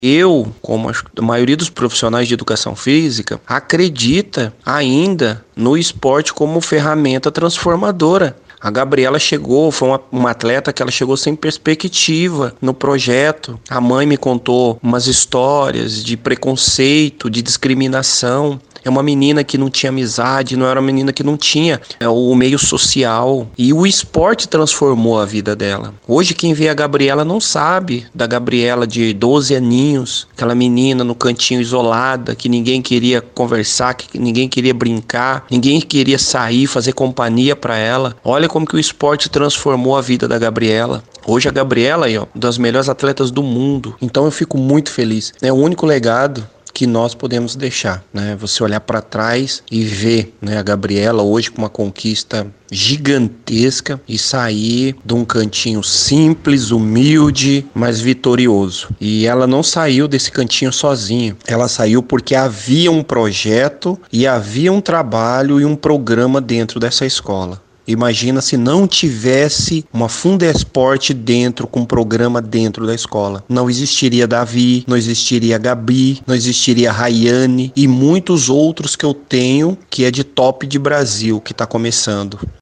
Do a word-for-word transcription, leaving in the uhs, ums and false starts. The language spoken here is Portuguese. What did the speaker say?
Eu, como a maioria dos profissionais de educação física, acredita ainda no esporte como ferramenta transformadora. A Gabriela chegou, foi uma, uma atleta que ela chegou sem perspectiva no projeto. A mãe me contou umas histórias de preconceito, de discriminação. É uma menina que não tinha amizade, não era uma menina que não tinha é, o meio social. E o esporte transformou a vida dela. Hoje quem vê a Gabriela não sabe da Gabriela de doze aninhos, aquela menina no cantinho isolada, que ninguém queria conversar, que ninguém queria brincar, ninguém queria sair, fazer companhia para ela. Olha como que o esporte transformou a vida da Gabriela. Hoje a Gabriela é uma das melhores atletas do mundo. Então eu fico muito feliz. É o único legado que nós podemos deixar, né? Você olhar para trás e ver, né, a Gabriela hoje com uma conquista gigantesca e sair de um cantinho simples, humilde, mas vitorioso. E ela não saiu desse cantinho sozinha. Ela saiu porque havia um projeto e havia um trabalho e um programa dentro dessa escola. Imagina se não tivesse uma Fundesporte dentro, com um programa dentro da escola. Não existiria Davi, não existiria Gabi, não existiria Rayane e muitos outros que eu tenho que é de top de Brasil, que está começando.